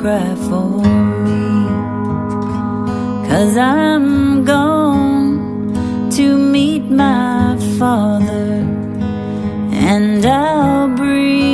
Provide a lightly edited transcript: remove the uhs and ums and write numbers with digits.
cry for me, 'cause I'm gone to meet my Father, and I'll breathe